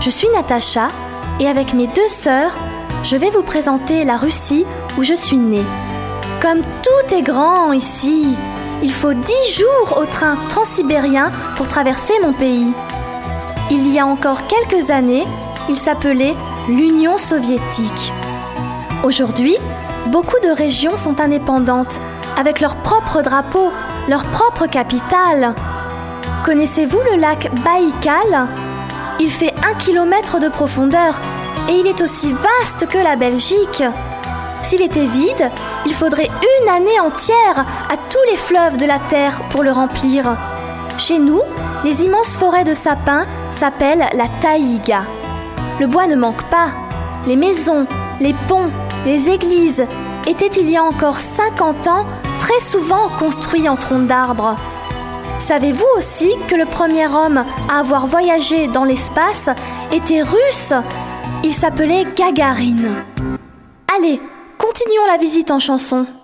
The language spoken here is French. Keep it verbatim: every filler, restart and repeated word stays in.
Je suis Natacha et avec mes deux sœurs, je vais vous présenter la Russie où je suis née. Comme tout est grand ici, il faut dix jours au train transsibérien pour traverser mon pays. Il y a encore quelques années, il s'appelait l'Union soviétique. Aujourd'hui, beaucoup de régions sont indépendantes, avec leur propre drapeau, leur propre capitale. Connaissez-vous le lac Baïkal ? Il fait un kilomètre de profondeur et il est aussi vaste que la Belgique. S'il était vide, il faudrait une année entière à tous les fleuves de la Terre pour le remplir. Chez nous, les immenses forêts de sapins s'appellent la taïga. Le bois ne manque pas. Les maisons, les ponts, les églises étaient il y a encore cinquante ans très souvent construits en troncs d'arbres. Savez-vous aussi que le premier homme à avoir voyagé dans l'espace était russe ? Il s'appelait Gagarine. Allez, continuons la visite en chanson.